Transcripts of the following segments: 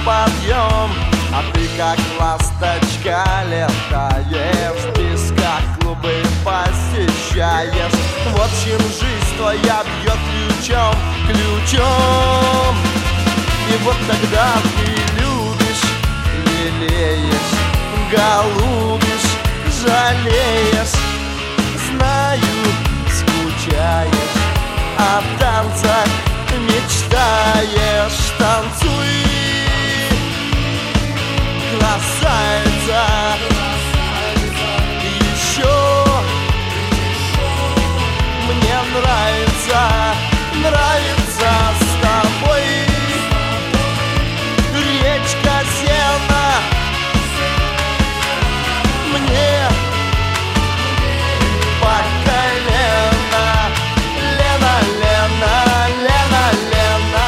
подъем, а ты как ласточка летаешь, в песках клубы посещаешь. В общем, жизнь твоя бьет ключом, ключом. И вот тогда ты любишь, лелеешь, голубишь, жалеешь. Знаю, скучаешь, о танцах мечтаешь. Танцуй, красавица, еще мне нравится, нравится с тобой. Речка Сена мне по колено. Лена, Лена, Лена, Лена.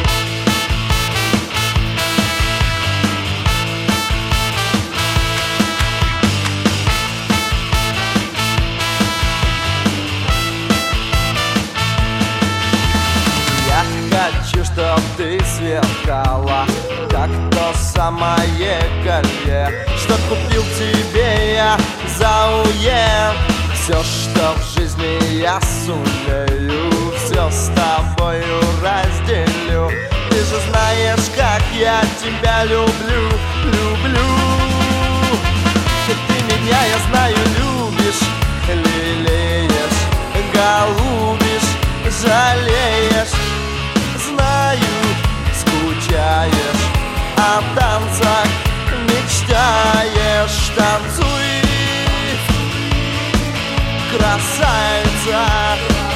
Я хочу, чтоб ты сверкала, как то самое колье, что купил тебе я за уе. Все, что в жизни я сумею, все с тобою разделю. Ты же знаешь, как я тебя люблю, люблю. И ты меня, я знаю, любишь, лелеешь, голубишь, жалеешь. Знаю, скучаешь, о танцах мечтаешь. Танцуй, красавица.